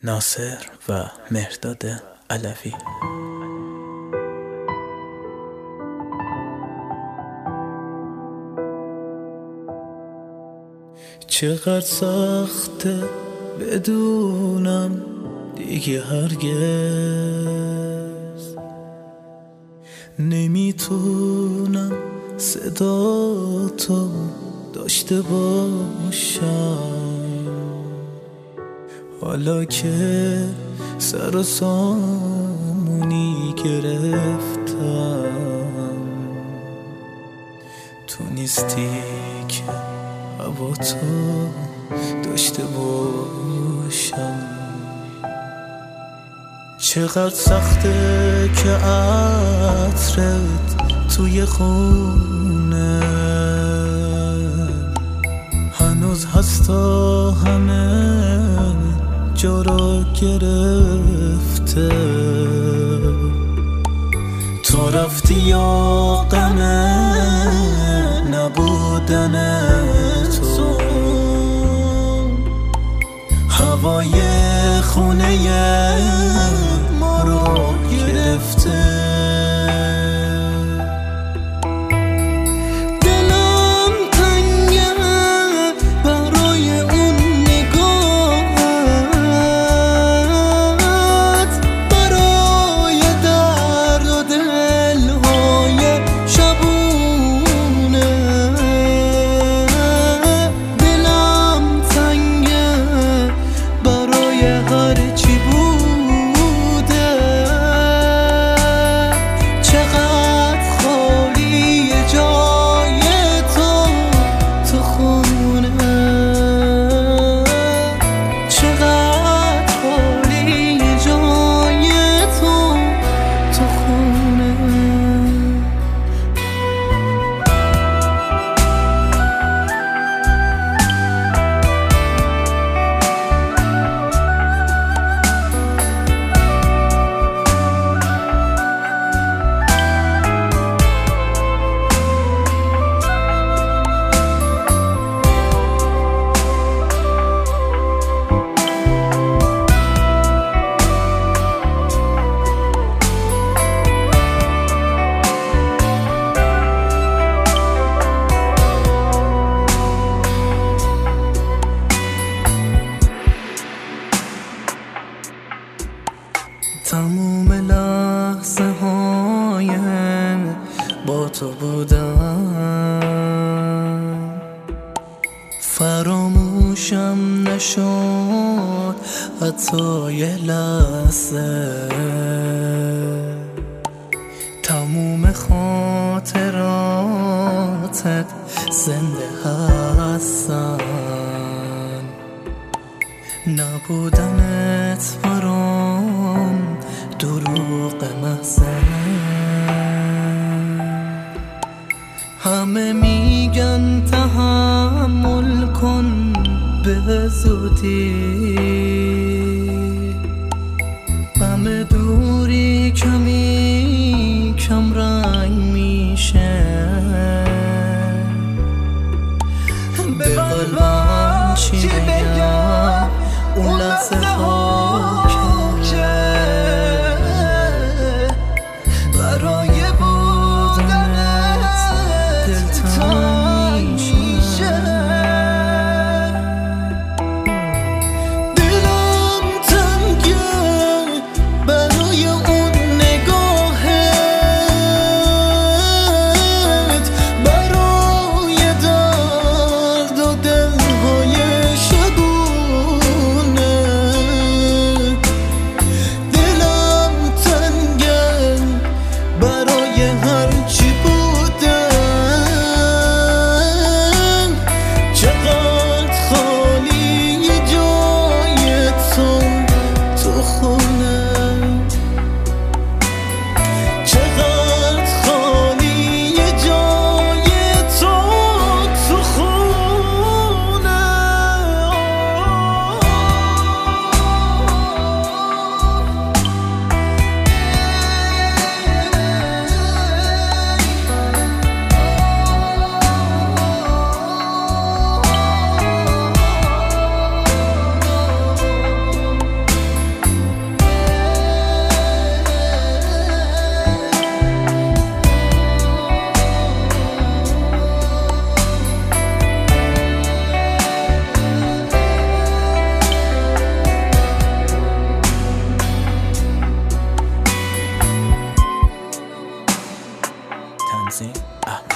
ناصر و مهرداد علوی. چقدر سخته بدونم دیگه هرگز نمیتونم صدا تو داشته باشم، حالا که سر و سامونی گرفتم. تو نیستی که هوا تو داشته باشم. چقدر سخته که عطرت توی خونه هنوز هست تا همه جا را گرفته. تو رفتی یا غمه نبودن تو، هوای خونه ما رو گرفته. تموم لحظه های با تو بودم، فراموشم نشد حتی یه لحظه. تموم خاطراتت زنده هستن، نبودنت برام دروغ محضه. همه میگن تحمل کن به زودی، غم دوری کمی کم رنگ میشه. به قلبم چی بگم اون لحظه ها که برای بودنت دلتنگ میشه. دلم تنگه برای اون نگاهت، برای درد و دلهای شگونه. میشناسین